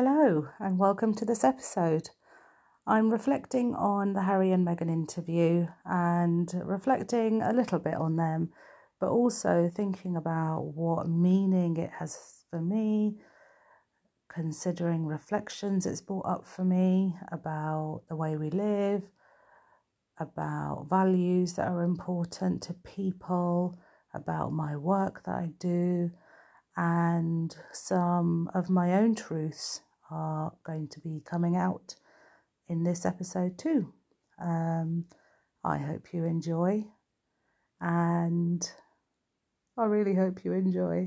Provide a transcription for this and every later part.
Hello and welcome to this episode. I'm reflecting on the Harry and Meghan interview and reflecting a little bit on them, but also thinking about what meaning it has for me, considering reflections it's brought up for me about the way we live, about values that are important to people, about my work that I do, and some of my own truths are going to be coming out in this episode too. I hope you enjoy, and I really hope you enjoy.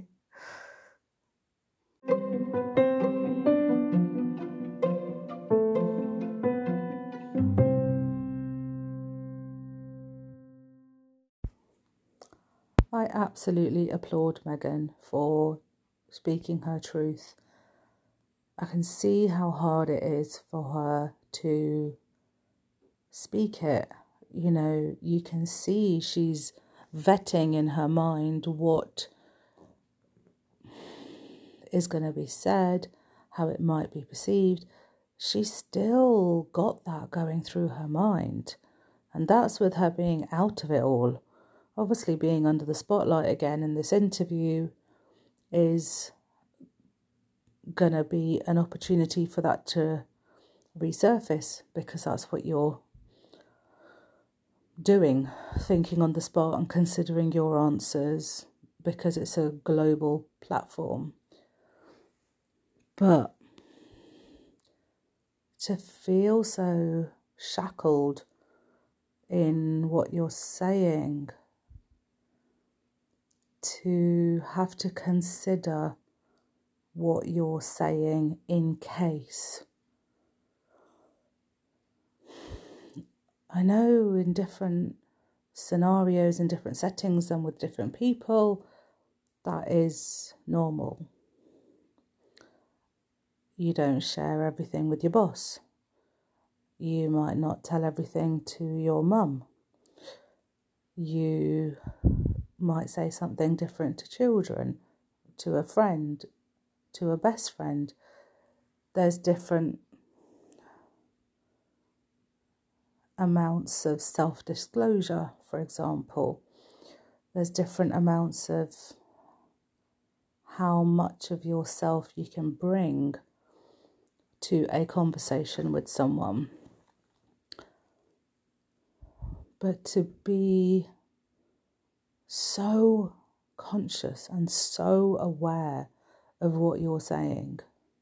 I absolutely applaud Meghan for speaking her truth. I can see how hard it is for her to speak it. You know, you can see she's vetting in her mind what is going to be said, how it might be perceived. She's still got that going through her mind. And that's with her being out of it all. Obviously, being under the spotlight again in this interview is going to be an opportunity for that to resurface, because that's what you're doing, thinking on the spot and considering your answers, because it's a global platform. But to feel so shackled in what you're saying, to have to consider what you're saying in case. I know in different scenarios, in different settings and with different people, that is normal. You don't share everything with your boss. You might not tell everything to your mum. You might say something different to children, to a friend, to a best friend. There's different amounts of self-disclosure, for example. There's different amounts of how much of yourself you can bring to a conversation with someone. But to be so conscious and so aware of what you're saying,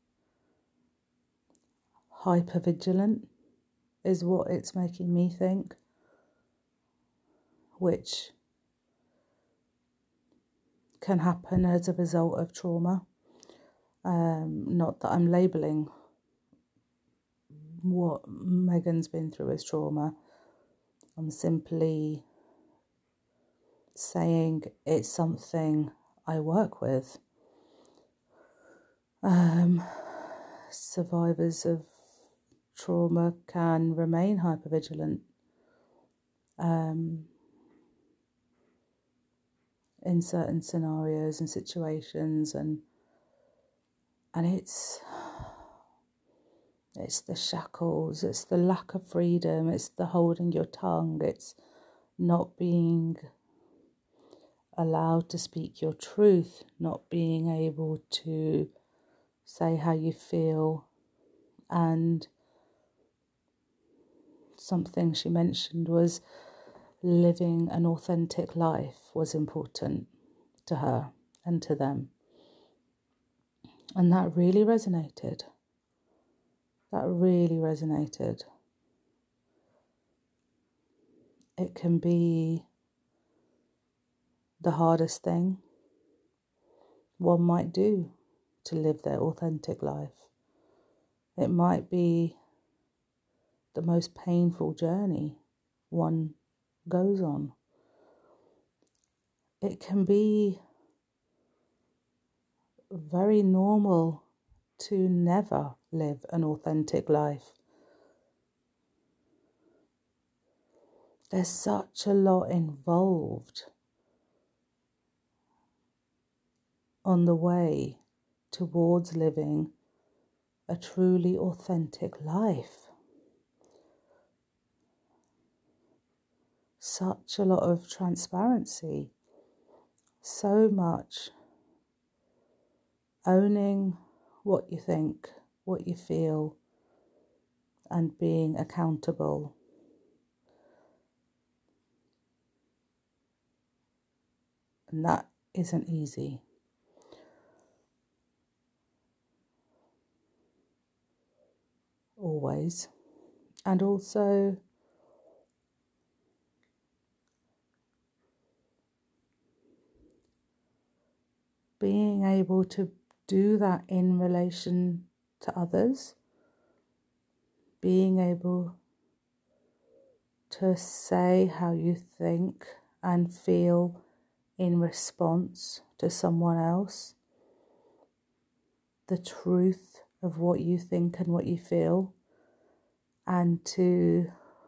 hypervigilant is what it's making me think, which can happen as a result of trauma. Not that I'm labelling what Meghan's been through as trauma. I'm simply saying it's something I work with. Survivors of trauma can remain hypervigilant in certain scenarios and situations, and it's the shackles, it's the lack of freedom, it's the holding your tongue, it's not being allowed to speak your truth, not being able to say how you feel. And something she mentioned was living an authentic life was important to her and to them. And that really resonated. It can be the hardest thing one might do to live their authentic life. It might be the most painful journey one goes on. It can be very normal to never live an authentic life. There's such a lot involved on the way towards living a truly authentic life. Such a lot of transparency, so much owning what you think, what you feel, and being accountable. And that isn't easy. Always. And also being able to do that in relation to others, being able to say how you think and feel in response to someone else, the truth of what you think and what you feel, and to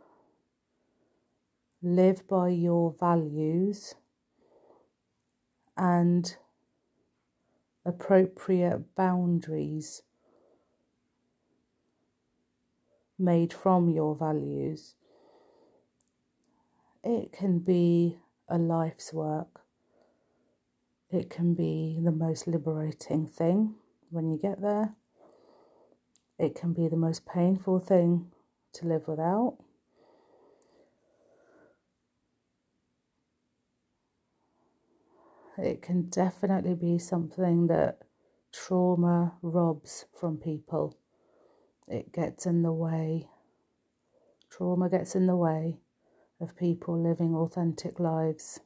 live by your values and appropriate boundaries made from your values. It can be a life's work. It can be the most liberating thing when you get there. It can be the most painful thing to live without. It can definitely be something that trauma robs from people. It gets in the way. Trauma gets in the way of people living authentic lives.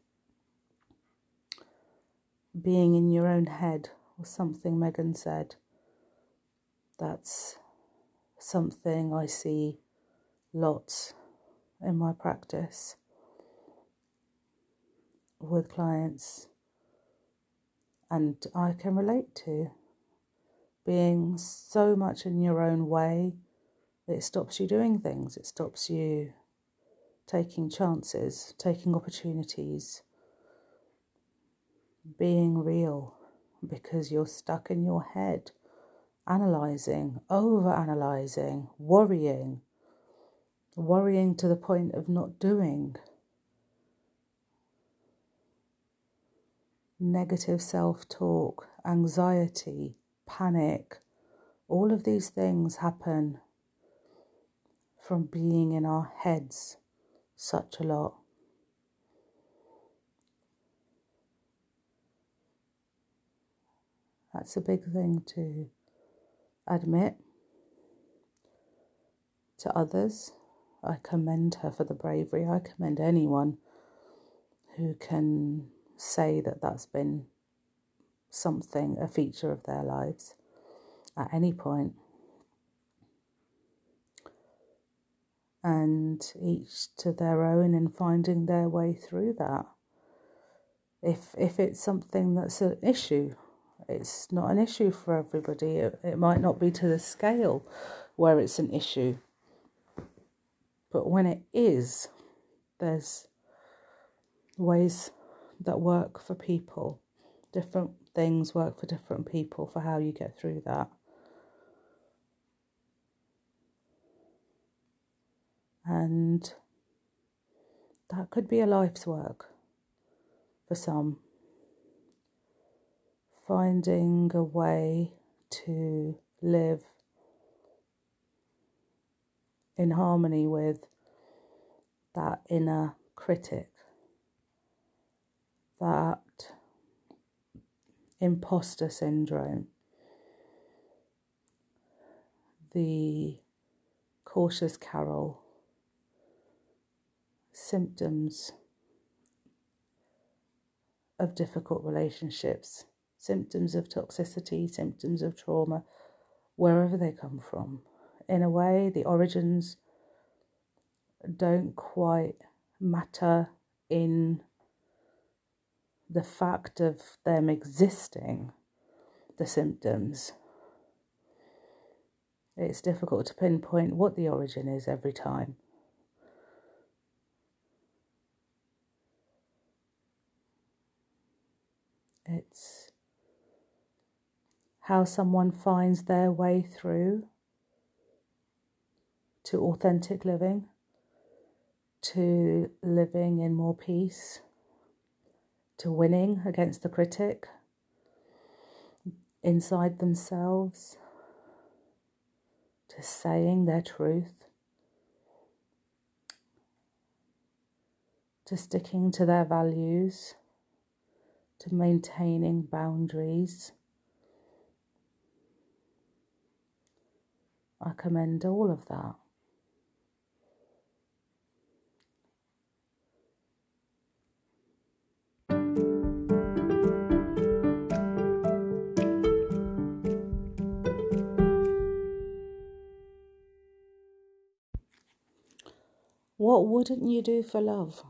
Being in your own head was something Megan said. That's something I see lots in my practice with clients, and I can relate to. Being so much in your own way, it stops you doing things. It stops you taking chances, taking opportunities, being real, because you're stuck in your head, analysing, over-analysing, worrying to the point of not doing. Negative self-talk, anxiety, panic, all of these things happen from being in our heads such a lot. That's a big thing to admit to others. I commend her for the bravery. I commend anyone who can say that that's been something, a feature of their lives at any point. And each to their own in finding their way through that. If it's something that's an issue, it's not an issue for everybody. It might not be to the scale where it's an issue. But when it is, there's ways that work for people. Different things work for different people for how you get through that. And that could be a life's work for some. Finding a way to live in harmony with that inner critic, that imposter syndrome, the cautious Carol, symptoms of difficult relationships, symptoms of toxicity, symptoms of trauma, wherever they come from. In a way, the origins don't quite matter in the fact of them existing, the symptoms. It's difficult to pinpoint what the origin is every time. It's how someone finds their way through to authentic living, to living in more peace, to winning against the critic inside themselves, to saying their truth, to sticking to their values, to maintaining boundaries. I commend all of that. What wouldn't you do for love?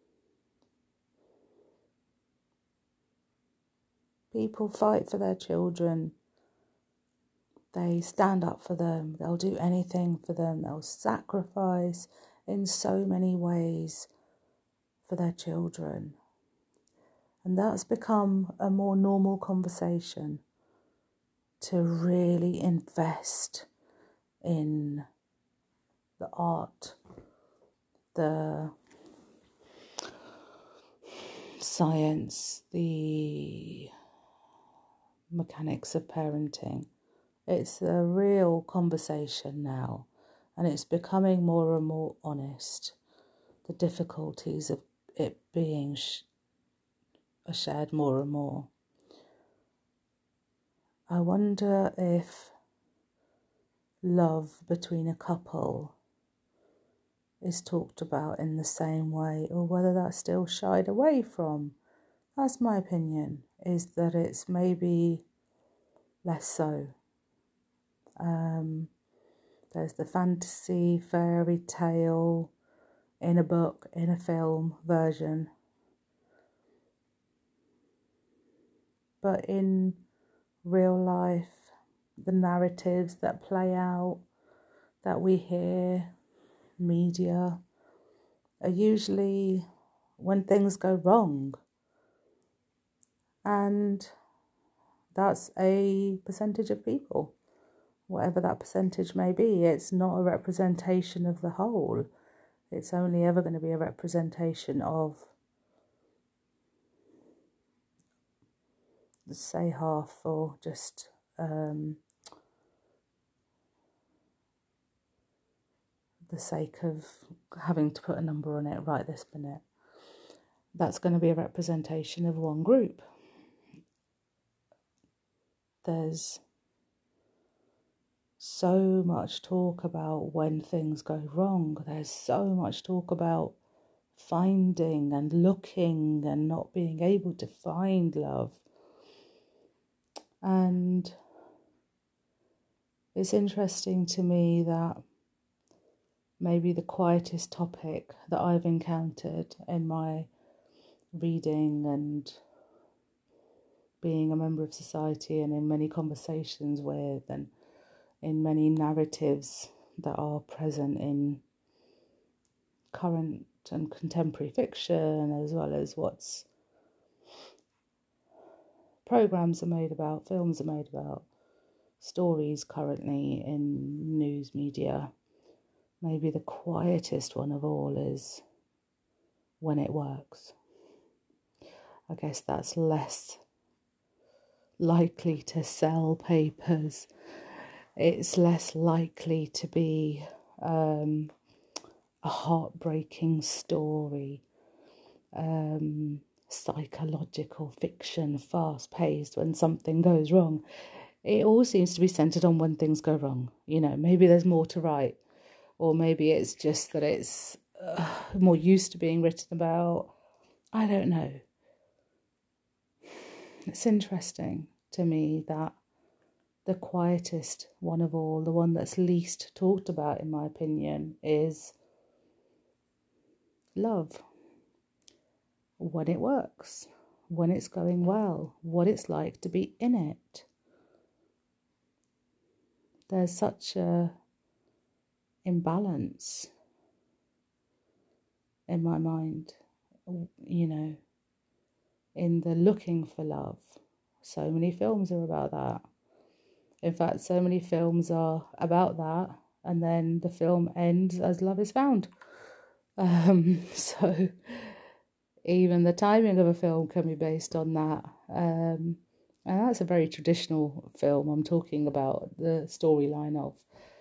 People fight for their children. They stand up for them. They'll do anything for them. They'll sacrifice in so many ways for their children. And that's become a more normal conversation, to really invest in the art, the science, the mechanics of parenting. It's a real conversation now, and it's becoming more and more honest. The difficulties of it being are shared more and more. I wonder if love between a couple is talked about in the same way, or whether that's still shied away from. That's my opinion, is that it's maybe less so. There's the fantasy, fairy tale, in a book, in a film version. But in real life, the narratives that play out, that we hear, media, are usually when things go wrong. And that's a percentage of people. Whatever that percentage may be, it's not a representation of the whole. It's only ever going to be a representation of, say, half, or just the sake of having to put a number on it right this minute. That's going to be a representation of one group. There's so much talk about when things go wrong. There's so much talk about finding and looking and not being able to find love. And it's interesting to me that maybe the quietest topic that I've encountered in my reading and being a member of society, and in many conversations with, and in many narratives that are present in current and contemporary fiction, as well as what's programs are made about, films are made about, stories currently in news media. Maybe the quietest one of all is when it works. I guess that's less likely to sell papers. It's less likely to be a heartbreaking story, psychological fiction, fast-paced when something goes wrong. It all seems to be centred on when things go wrong. You know, maybe there's more to write, or maybe it's just that it's more used to being written about. I don't know. It's interesting to me that the quietest one of all, the one that's least talked about, in my opinion, is love. When it works, when it's going well, what it's like to be in it. There's such a imbalance in my mind, you know, in the looking for love. So many films are about that. In fact, so many films are about that, and then the film ends as love is found. So even the timing of a film can be based on that. And that's a very traditional film I'm talking about, the storyline of.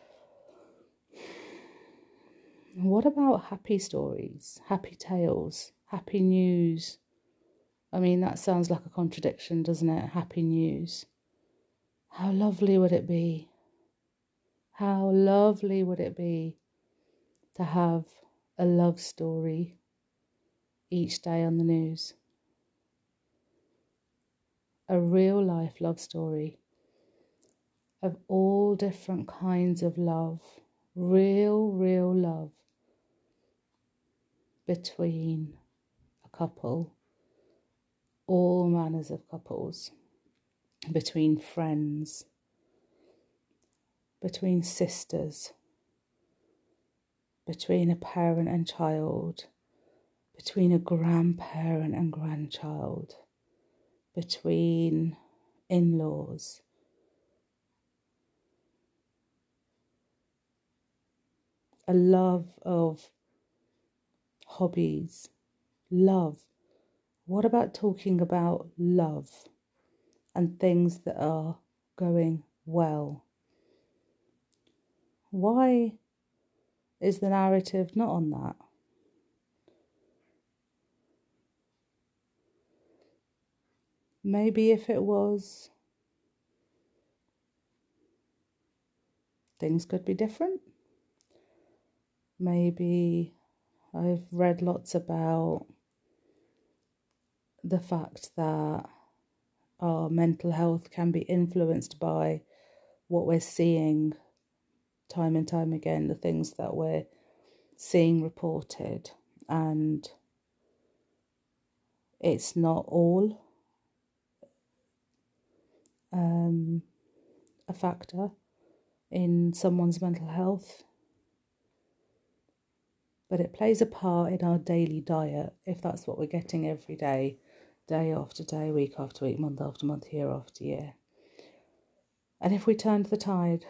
What about happy stories, happy tales, happy news? I mean, that sounds like a contradiction, doesn't it? Happy news. How lovely would it be? How lovely would it be to have a love story each day on the news? A real life love story of all different kinds of love. Real love between a couple, all manners of couples, between friends, between sisters, between a parent and child, between a grandparent and grandchild, between in-laws. A love of hobbies, love. What about talking about love and things that are going well? Why is the narrative not on that? Maybe if it was, things could be different. Maybe I've read lots about the fact that our mental health can be influenced by what we're seeing time and time again, the things that we're seeing reported, and it's not all a factor in someone's mental health, but it plays a part in our daily diet if that's what we're getting every day, day after day, week after week, month after month, year after year. And if we turned the tide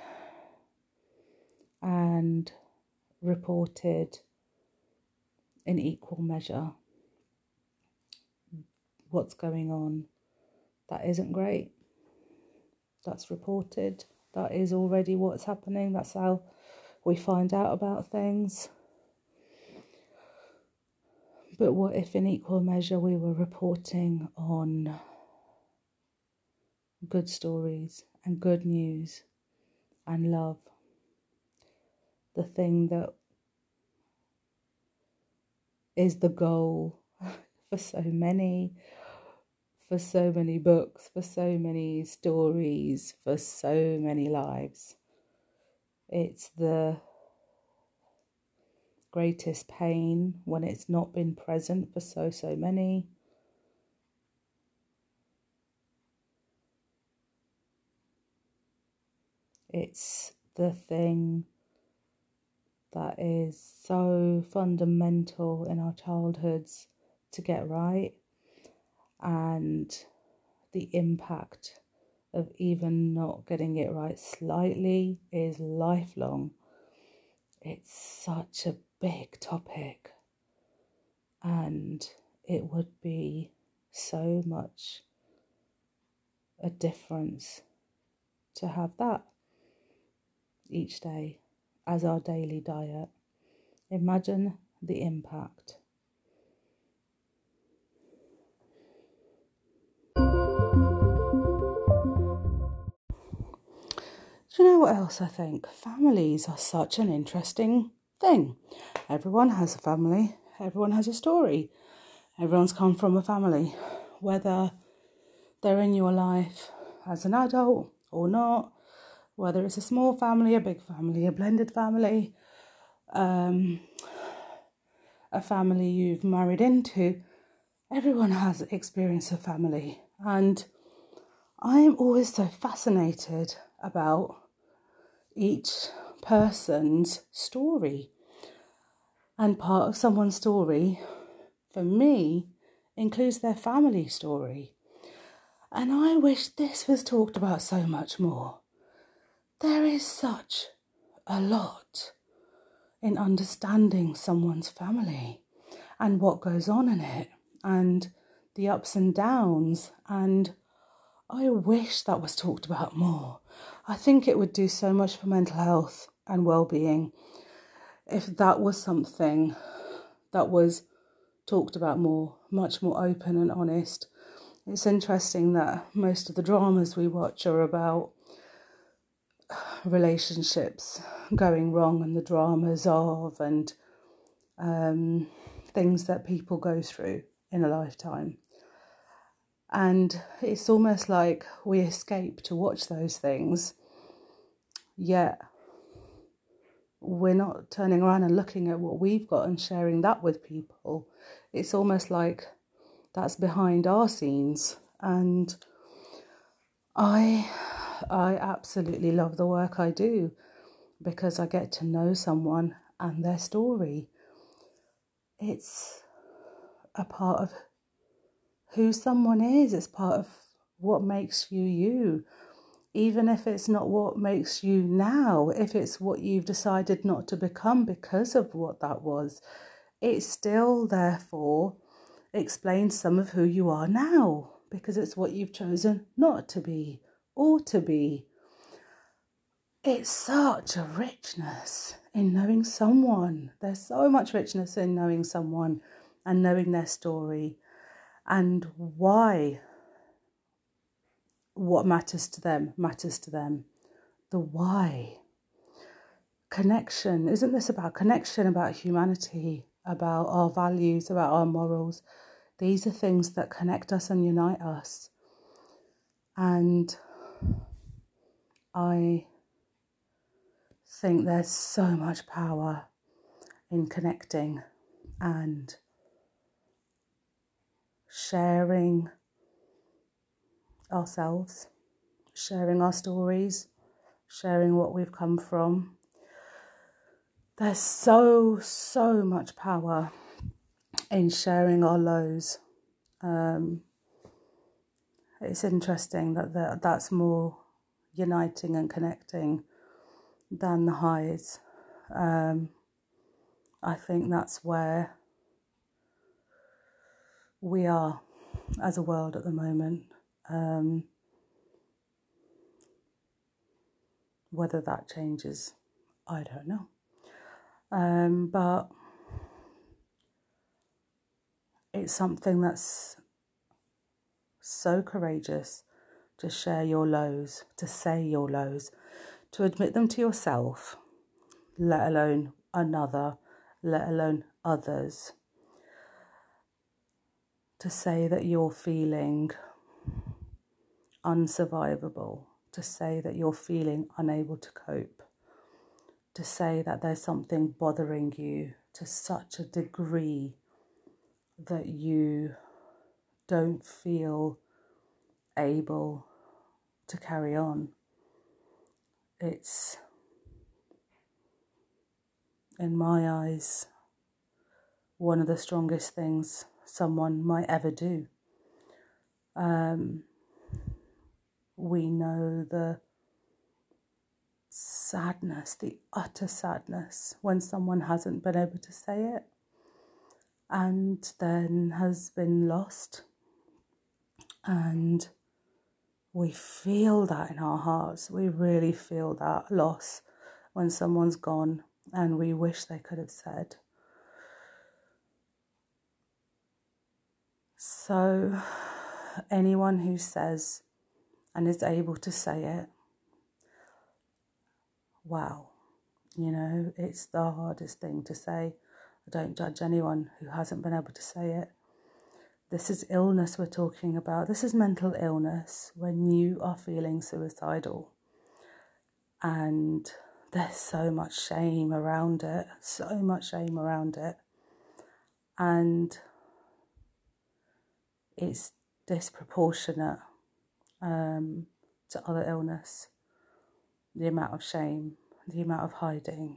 and reported in equal measure what's going on that isn't great, that's reported, that is already what's happening, that's how we find out about things. But what if in equal measure we were reporting on good stories and good news and love? The thing that is the goal for so many books, for so many stories, for so many lives. It's the greatest pain when it's not been present for so many. It's the thing that is so fundamental in our childhoods to get right, and the impact of even not getting it right slightly is lifelong. It's such a big topic, and it would be so much a difference to have that each day as our daily diet. Imagine the impact. Do you know what else I think? Families are such an interesting thing. Everyone has a family. Everyone has a story. Everyone's come from a family. Whether they're in your life as an adult or not, whether it's a small family, a big family, a blended family, a family you've married into, everyone has experience of family. And I'm always so fascinated about each person's story. And part of someone's story, for me, includes their family story. And I wish this was talked about so much more. there is such a lot in understanding someone's family and what goes on in it and the ups and downs. And I wish that was talked about more. I think it would do so much for mental health and well-being if that was something that was talked about more, much more open and honest. It's interesting that most of the dramas we watch are about relationships going wrong and the dramas of and things that people go through in a lifetime. And it's almost like we escape to watch those things, yet we're not turning around and looking at what we've got and sharing that with people. It's almost like that's behind our scenes. And I absolutely love the work I do because I get to know someone and their story. It's a part of who someone is. It's part of what makes you you. Even if it's not what makes you now, if it's what you've decided not to become because of what that was, it still, therefore, explains some of who you are now because it's what you've chosen not to be or to be. It's such a richness in knowing someone. There's so much richness in knowing someone and knowing their story and why what matters to them. The why. Connection. Isn't this about connection, about humanity, about our values, about our morals? These are things that connect us and unite us. And I think there's so much power in connecting and sharing ourselves, sharing our stories, sharing what we've come from. There's so much power in sharing our lows. It's interesting that that's more uniting and connecting than the highs. I think that's where we are as a world at the moment. Whether that changes, I don't know. But it's something that's so courageous to share your lows, to say your lows, to admit them to yourself, let alone another, let alone others. To say that you're feeling unsurvivable, to say that you're feeling unable to cope, to say that there's something bothering you to such a degree that you don't feel able to carry on. It's, in my eyes, one of the strongest things someone might ever do. We know the sadness, the utter sadness, when someone hasn't been able to say it and then has been lost. And we feel that in our hearts. We really feel that loss when someone's gone and we wish they could have said. So anyone who says and is able to say it, wow, it's the hardest thing to say. I don't judge anyone who hasn't been able to say it. This is illness we're talking about. This is mental illness when you are feeling suicidal. And there's so much shame around it, And it's disproportionate to other illness. The amount of shame, the amount of hiding.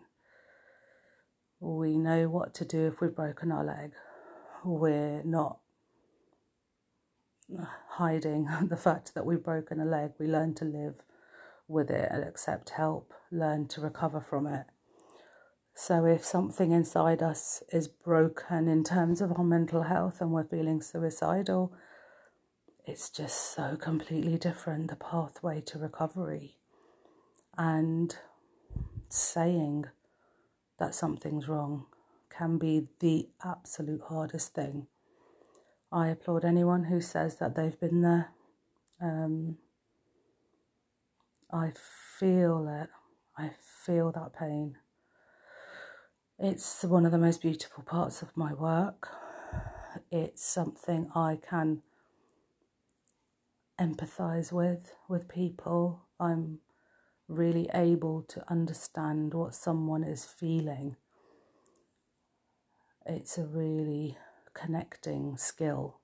We know what to do if we've broken our leg. We're not hiding the fact that we've broken a leg. We learn to live with it and accept help, learn to recover from it. So if something inside us is broken in terms of our mental health and we're feeling suicidal, it's just so completely different, the pathway to recovery. And saying that something's wrong can be the absolute hardest thing. I applaud anyone who says that they've been there. I feel it. I feel that pain. It's one of the most beautiful parts of my work. It's something I can empathise with people. I'm really able to understand what someone is feeling. It's a really connecting skill.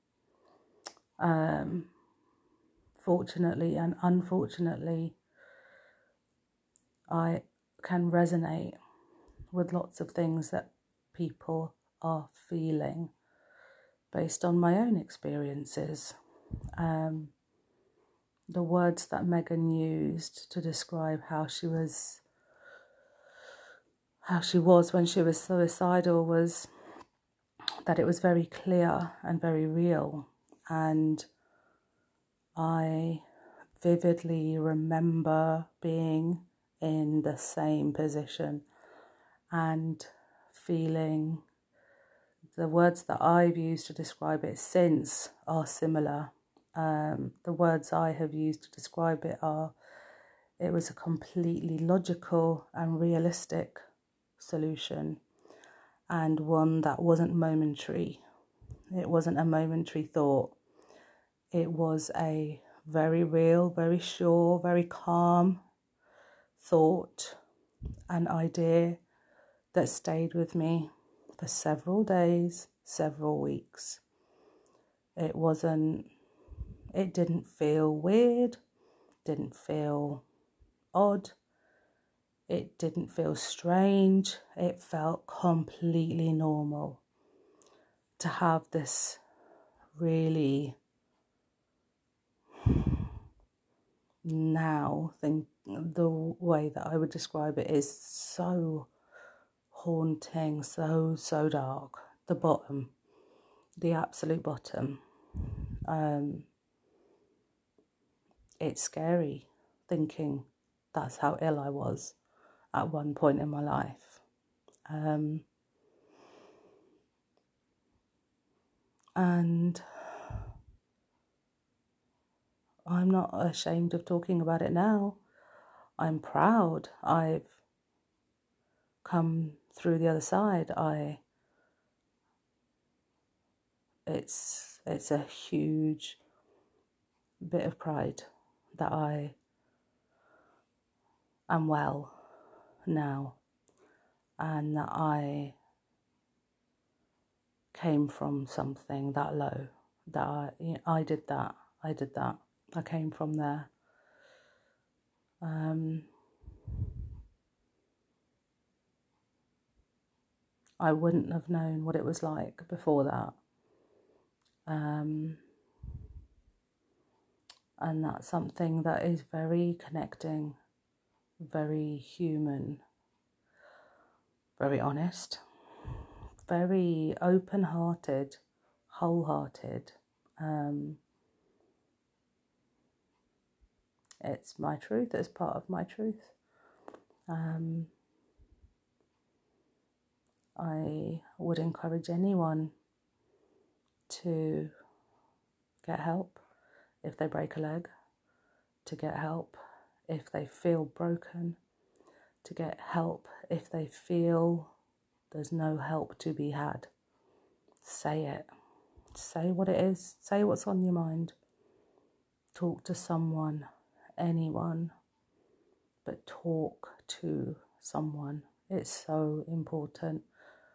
Fortunately and unfortunately, I can resonate with lots of things that people are feeling based on my own experiences. The words that Megan used to describe how she was when she was suicidal was that it was very clear and very real. And I vividly remember being in the same position and feeling the words that I've used to describe it since are similar. The words I have used to describe it are, it was a completely logical and realistic solution, and one that wasn't momentary. It wasn't a momentary thought. It was a very real, very sure, very calm thought and idea that stayed with me for several days, several weeks. It didn't feel weird, didn't feel odd, it didn't feel strange, it felt completely normal to have this really, now think the way that I would describe it is so haunting, so dark. The bottom, the absolute bottom. It's scary thinking that's how ill I was at one point in my life. And I'm not ashamed of talking about it now. I'm proud I've come through the other side. It's a huge bit of pride that I am well now, and that I came from something that low, that I did that, I came from there. I wouldn't have known what it was like before that. And that's something that is very connecting, very human, very honest, very open-hearted, wholehearted. It's my truth, it's part of my truth. I would encourage anyone to get help if they break a leg, to get help if they feel broken, to get help if they feel there's no help to be had. Say it. Say what it is. Say what's on your mind. Talk to someone, anyone, but talk to someone. It's so important.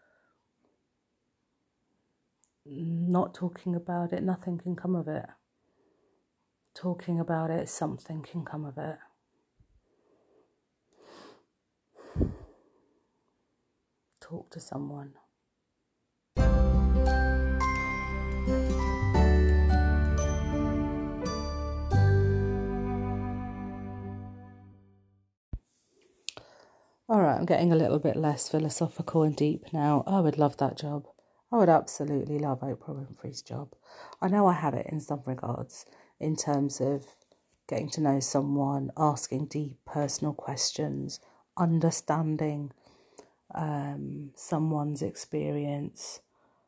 Not talking about it, nothing can come of it. Talking about it, something can come of it. Talk to someone. I'm getting a little bit less philosophical and deep now. I would love that job. I would absolutely love Oprah Winfrey's job. I know I have it in some regards, in terms of getting to know someone, asking deep personal questions, understanding someone's experience.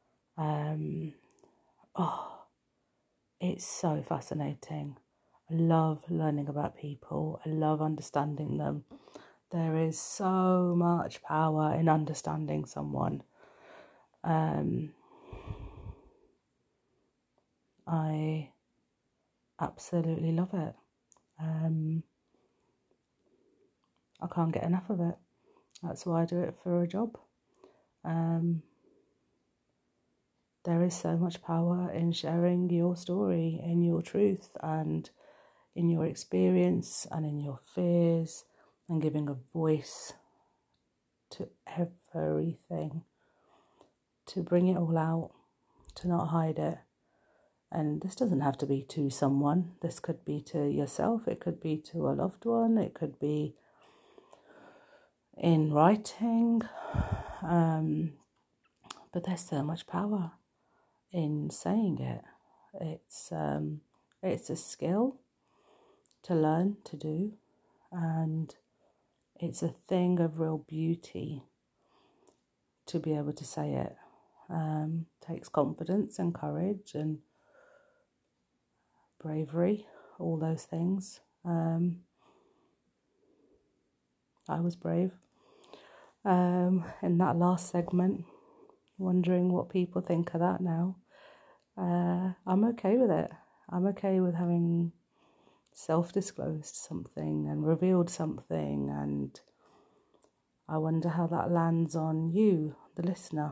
It's so fascinating. I love learning about people. I love understanding them. There is so much power in understanding someone. I absolutely love it. I can't get enough of it. That's why I do it for a job. There is so much power in sharing your story, in your truth, and in your experience, and in your fears, and giving a voice to everything, to bring it all out, to not hide it. And this doesn't have to be to someone. This could be to yourself. It could be to a loved one. It could be in writing. But there's so much power in saying it. It's a skill to learn to do, and it's a thing of real beauty to be able to say it. Takes confidence and courage and bravery, all those things. I was brave in that last segment, wondering what people think of that now. I'm okay with it. I'm okay with having self-disclosed something and revealed something, and I wonder how that lands on you, the listener.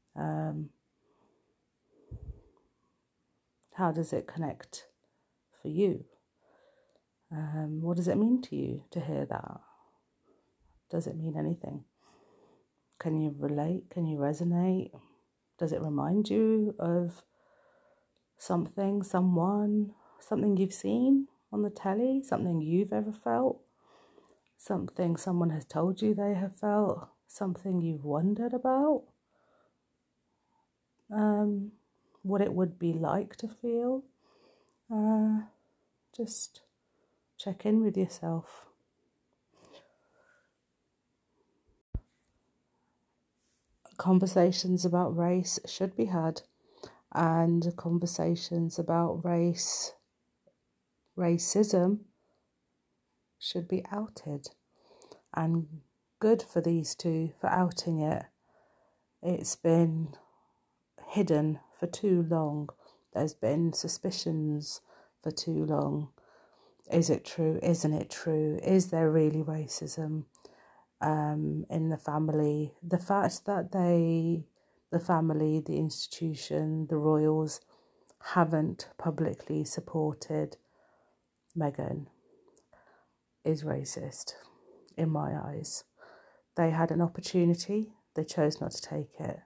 How does it connect for you? What does it mean to you to hear that? Does it mean anything? Can you relate? Can you resonate? Does it remind you of something, someone, something you've seen on the telly, something you've ever felt, something someone has told you they have felt, something you've wondered about? What it would be like to feel? Just check in with yourself. Conversations about race should be had, and conversations about racism should be outed. And good for these two for outing it. It's been hidden for too long. There's been suspicions for too long. Is it true? Isn't it true? Is there really racism in the family? The fact that the family, the institution, the royals haven't publicly supported Meghan is racist in my eyes. They had an opportunity, they chose not to take it.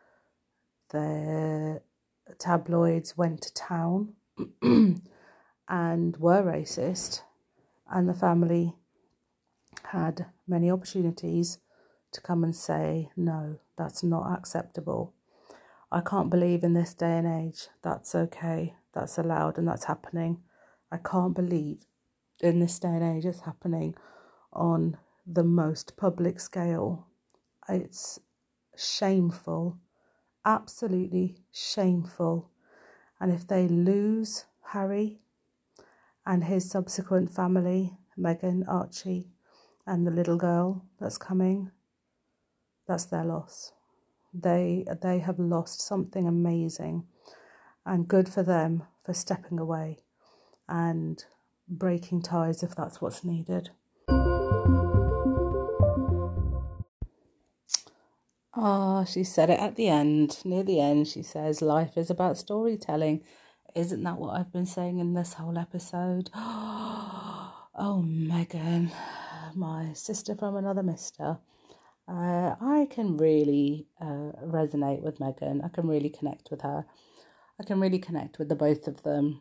The tabloids went to town and were racist, and the family had many opportunities to come and say, no, that's not acceptable. I can't believe in this day and age that's okay, that's allowed, and that's happening. I can't believe in this day and age it's happening on the most public scale. It's shameful, absolutely shameful. And if they lose Harry and his subsequent family, Meghan, Archie, and the little girl that's coming, that's their loss. They have lost something amazing, and good for them for stepping away and breaking ties if that's what's needed. She said it at the end, near the end. She says, life is about storytelling. Isn't that what I've been saying in this whole episode? Oh, Meghan, my sister from another mister. I can really resonate with Meghan. I can really connect with her. I can really connect with the both of them.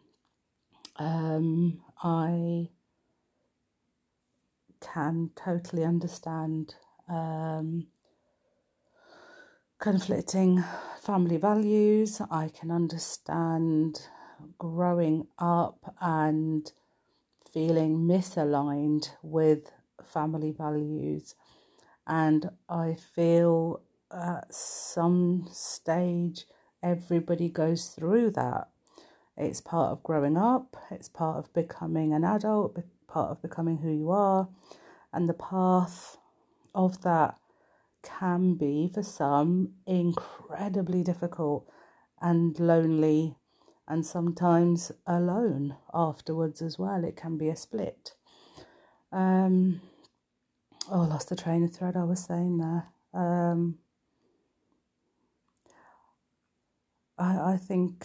I can totally understand conflicting family values. I can understand growing up and feeling misaligned with family values. And I feel at some stage everybody goes through that. It's part of growing up, it's part of becoming an adult, part of becoming who you are. And the path of that can be, for some, incredibly difficult and lonely, and sometimes alone afterwards as well. It can be a split. I lost the train of thread I was saying there. I think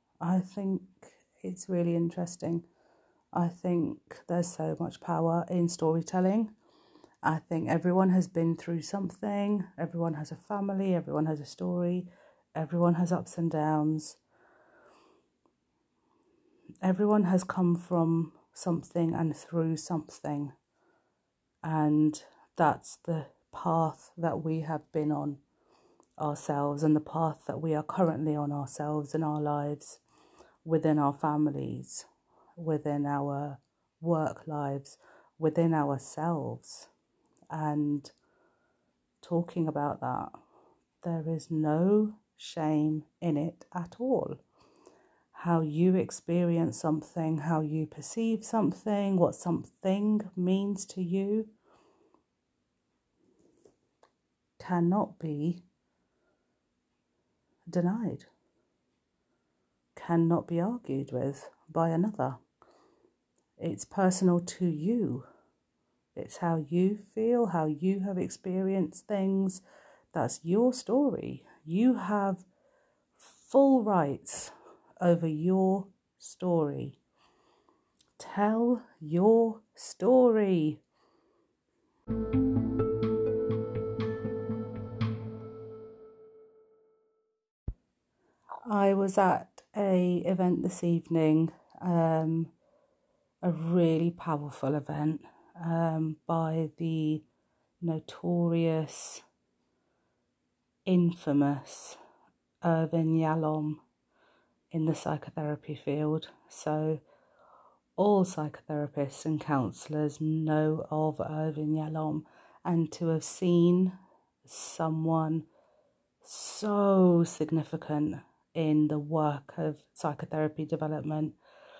it's really interesting. I think there's so much power in storytelling. I think everyone has been through something. Everyone has a family. Everyone has a story. Everyone has ups and downs. Everyone has come from something and through something. And that's the path that we have been on ourselves, and the path that we are currently on ourselves in our lives, within our families, within our work lives, within ourselves. And talking about that, there is no shame in it at all. How you experience something, how you perceive something, what something means to you cannot be denied, cannot be argued with by another. It's personal to you. It's how you feel, how you have experienced things. That's your story. You have full rights over your story. Tell your story. I was at a event this evening, a really powerful event by the notorious, infamous Irvin Yalom in the psychotherapy field. So all psychotherapists and counsellors know of Irvin Yalom, and to have seen someone so significant in the work of psychotherapy development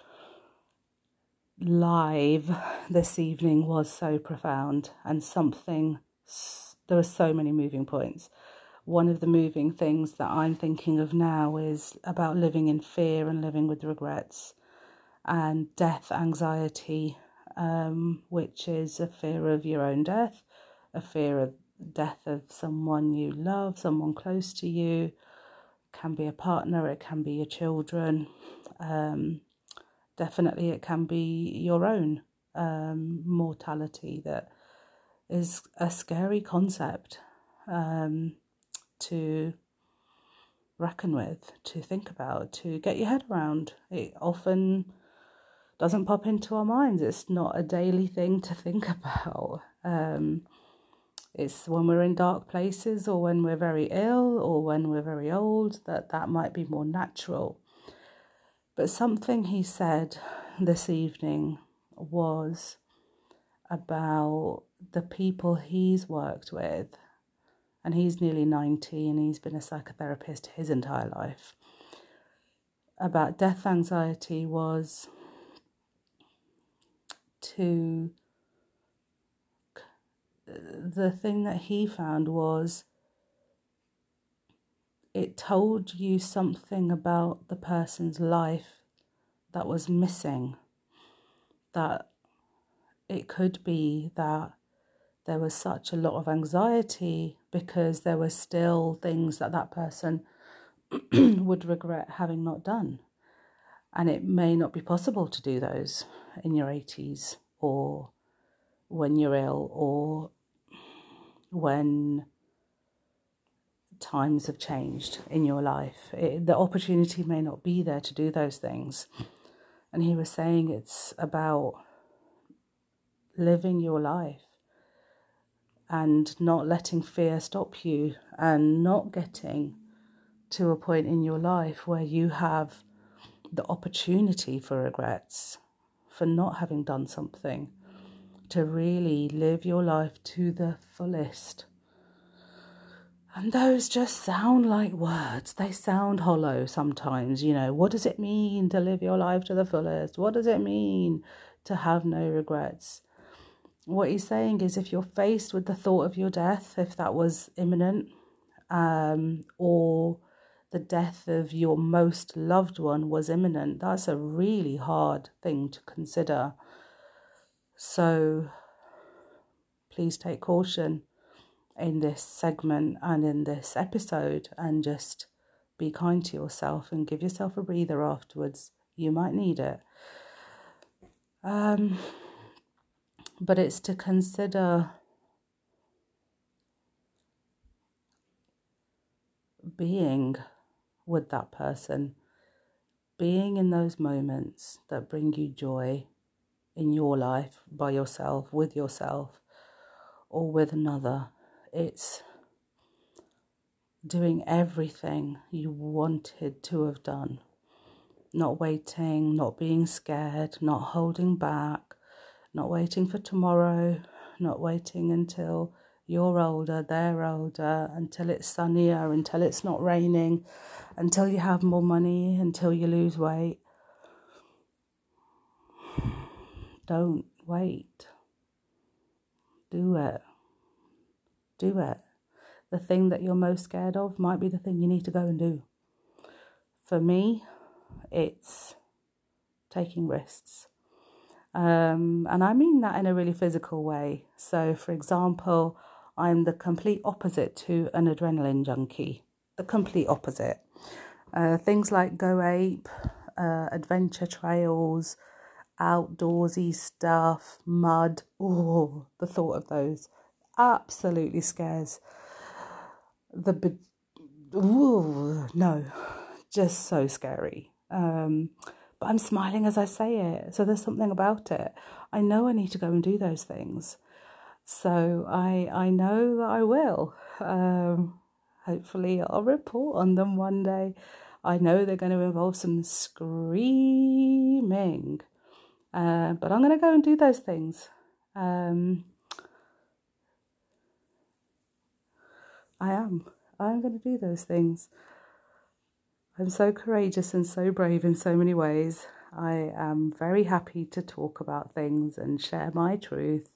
live this evening was so profound, and there were so many moving points. One of the moving things that I'm thinking of now is about living in fear and living with regrets, and death anxiety, which is a fear of your own death, a fear of death of someone you love, someone close to you. It can be a partner, it can be your children. Definitely it can be your own mortality. That is a scary concept to reckon with, to think about, to get your head around. It often doesn't pop into our minds. It's not a daily thing to think about. It's when we're in dark places, or when we're very ill, or when we're very old, that might be more natural. But something he said this evening was about the people he's worked with, and he's nearly 90 and he's been a psychotherapist his entire life, about death anxiety was the thing that he found was it told you something about the person's life that was missing. That it could be that there was such a lot of anxiety because there were still things that person would regret having not done. And it may not be possible to do those in your 80s, or when you're ill, or when times have changed in your life. The opportunity may not be there to do those things. And he was saying it's about living your life and not letting fear stop you, and not getting to a point in your life where you have the opportunity for regrets, for not having done something, to really live your life to the fullest. And those just sound like words. They sound hollow sometimes. What does it mean to live your life to the fullest? What does it mean to have no regrets? What he's saying is, if you're faced with the thought of your death, if that was imminent, or the death of your most loved one was imminent, that's a really hard thing to consider. So please take caution in this segment and in this episode, and just be kind to yourself and give yourself a breather afterwards. You might need it. But it's to consider being with that person, being in those moments that bring you joy in your life, by yourself, with yourself, or with another. It's doing everything you wanted to have done. Not waiting, not being scared, not holding back, not waiting for tomorrow, not waiting until you're older, they're older, until it's sunnier, until it's not raining, until you have more money, until you lose weight. Don't wait. Do it. Do it. The thing that you're most scared of might be the thing you need to go and do. For me, it's taking risks. And I mean that in a really physical way. So, for example, I'm the complete opposite to an adrenaline junkie. The complete opposite. Things like Go Ape, adventure trails, outdoorsy stuff, mud. Oh, the thought of those absolutely scares no, just so scary. But I'm smiling as I say it, so there's something about it. I know I need to go and do those things, so I know that I will. Hopefully I'll report on them one day. I know they're going to involve some screaming, but I'm going to go and do those things. I'm going to do those things. I'm so courageous and so brave in so many ways. I am very happy to talk about things and share my truth.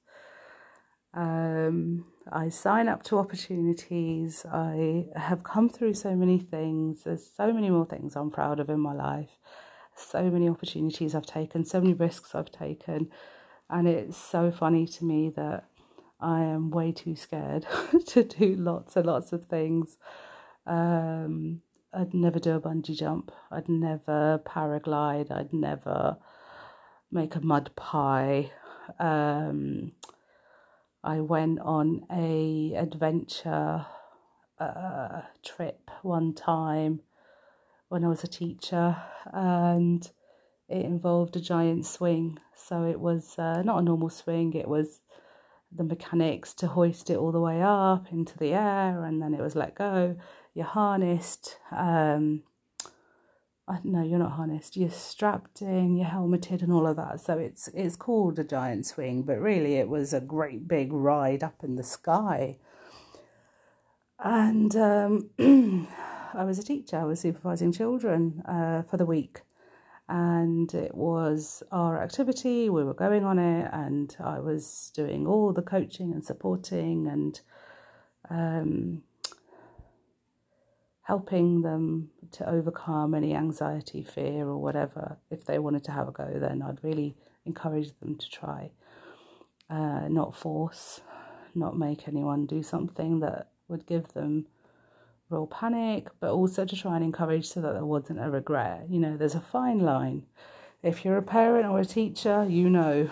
I sign up to opportunities. I have come through so many things. There's so many more things I'm proud of in my life. So many opportunities I've taken, so many risks I've taken. And it's so funny to me that I am way too scared to do lots and lots of things. I'd never do a bungee jump. I'd never paraglide. I'd never make a mud pie. I went on a adventure trip one time when I was a teacher, and it involved a giant swing. So it was not a normal swing. It was the mechanics to hoist it all the way up into the air, and then it was let go. You're harnessed. No, you're not harnessed. You're strapped in, you're helmeted and all of that. So it's called a giant swing, but really it was a great big ride up in the sky. And I was a teacher. I was supervising children for the week. And it was our activity. We were going on it, and I was doing all the coaching and supporting and helping them to overcome any anxiety, fear or whatever. If they wanted to have a go, then I'd really encourage them to try. Not force, not make anyone do something that would give them real panic, but also to try and encourage so that there wasn't a regret. There's a fine line. If you're a parent or a teacher, you know.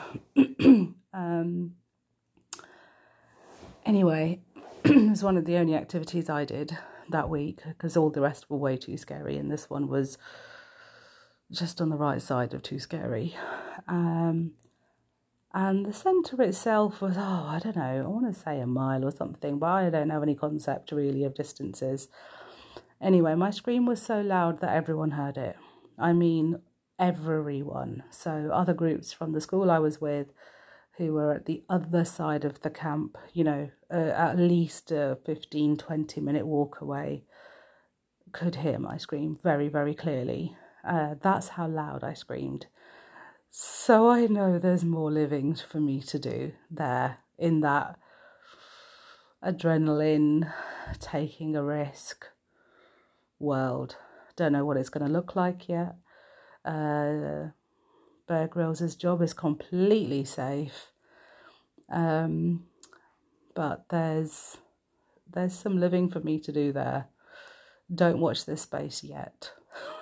Anyway, it was one of the only activities I did that week, because all the rest were way too scary, and this one was just on the right side of too scary. And the centre itself was, I don't know, I want to say a mile or something, but I don't have any concept really of distances. Anyway, my scream was so loud that everyone heard it. I mean, everyone. So other groups from the school I was with who were at the other side of the camp, at least a 15, 20-minute walk away, could hear my scream very, very clearly. That's how loud I screamed. So I know there's more living for me to do there in that adrenaline, taking a risk world. Don't know what it's going to look like yet. Bear Grylls' job is completely safe. But there's some living for me to do there. Don't watch this space yet.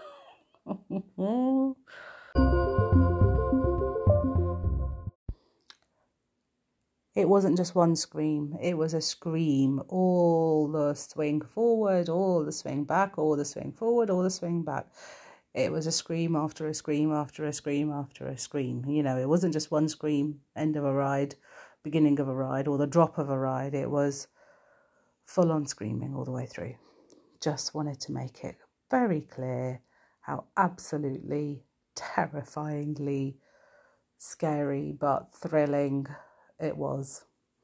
It wasn't just one scream, it was a scream. All the swing forward, all the swing back, all the swing forward, all the swing back. It was a scream after a scream after a scream after a scream. It wasn't just one scream, end of a ride, beginning of a ride, or the drop of a ride. It was full on screaming all the way through. Just wanted to make it very clear how absolutely terrifyingly scary but thrilling it was.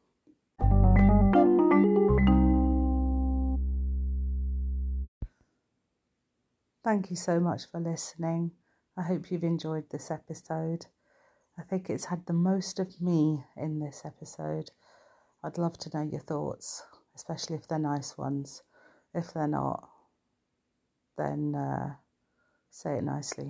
Thank you so much for listening. I hope you've enjoyed this episode. I think it's had the most of me in this episode. I'd love to know your thoughts, especially if they're nice ones. If they're not, then say it nicely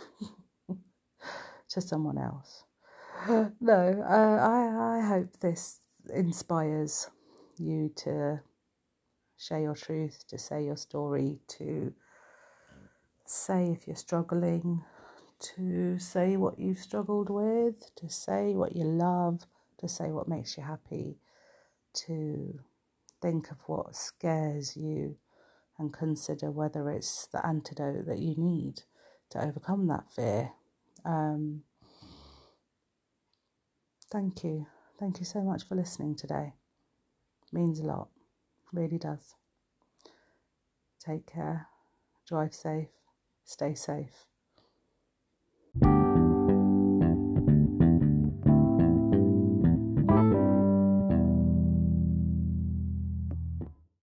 to someone else. No, I hope this inspires you to share your truth, to say your story, to say if you're struggling, to say what you've struggled with, to say what you love, to say what makes you happy, to think of what scares you and consider whether it's the antidote that you need to overcome that fear. Thank you. Thank you so much for listening today. It means a lot. Really does. Take care. Drive safe. Stay safe.